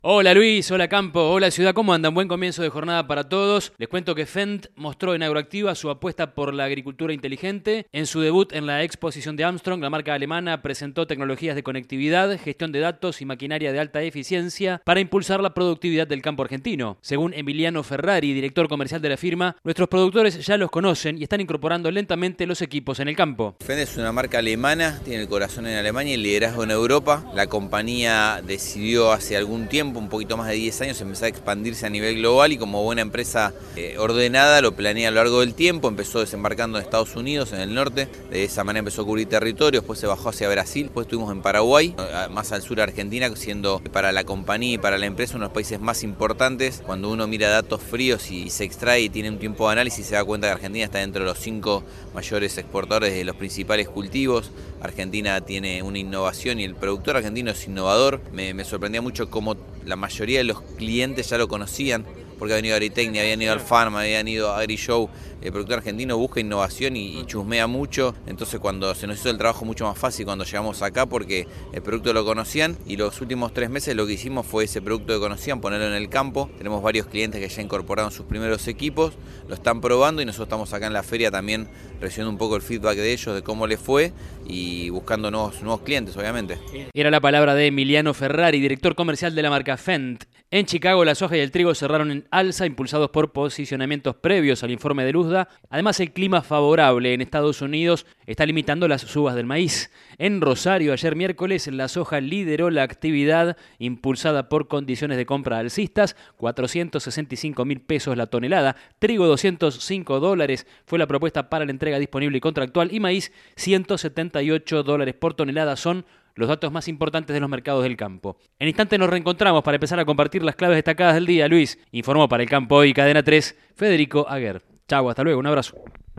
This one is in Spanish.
Hola Luis, hola Campo, hola Ciudad, ¿cómo andan? Buen comienzo de jornada para todos. Les cuento que Fendt mostró en Agroactiva su apuesta por la agricultura inteligente. En su debut en la exposición de Armstrong, la marca alemana presentó tecnologías de conectividad, gestión de datos y maquinaria de alta eficiencia para impulsar la productividad del campo argentino. Según Emiliano Ferrari, director comercial de la firma, nuestros productores ya los conocen y están incorporando lentamente los equipos en el campo. Fendt es una marca alemana, tiene el corazón en Alemania y el liderazgo en Europa. La compañía decidió hace algún tiempo, un poquito más de 10 años, empezar a expandirse a nivel global y como buena empresa ordenada lo planea a lo largo del tiempo. Empezó desembarcando en Estados Unidos, en el norte, de esa manera empezó a cubrir territorio, después se bajó hacia Brasil, después estuvimos en Paraguay, más al sur Argentina, siendo para la compañía y para la empresa uno de los países más importantes. Cuando uno mira datos fríos y se extrae y tiene un tiempo de análisis, se da cuenta que Argentina está dentro de los 5 mayores exportadores de los principales cultivos. Argentina tiene una innovación y el productor argentino es innovador. Me sorprendía mucho cómo la mayoría de los clientes ya lo conocían, porque habían ido a Agritecnia, habían ido al Pharma, habían ido a AgriShow. El productor argentino busca innovación y chusmea mucho, entonces cuando se nos hizo el trabajo mucho más fácil cuando llegamos acá porque el producto lo conocían y los últimos 3 meses lo que hicimos fue ese producto que conocían, ponerlo en el campo. Tenemos varios clientes que ya incorporaron sus primeros equipos, lo están probando y nosotros estamos acá en la feria también recibiendo un poco el feedback de ellos, de cómo les fue y buscando nuevos clientes, obviamente. Era la palabra de Emiliano Ferrari, director comercial de la marca Fendt. En Chicago, la soja y el trigo cerraron en alza, impulsados por posicionamientos previos al informe de Luzda. Además, el clima favorable en Estados Unidos está limitando las subas del maíz. En Rosario, ayer miércoles, la soja lideró la actividad impulsada por condiciones de compra alcistas, 465.000 pesos la tonelada. Trigo, $205 fue la propuesta para la entrega disponible y contractual. Y maíz, $178 por tonelada son los datos más importantes de los mercados del campo. En instante nos reencontramos para empezar a compartir las claves destacadas del día. Luis informó para El Campo Hoy, Cadena 3, Federico Aguer. Chau, hasta luego, un abrazo.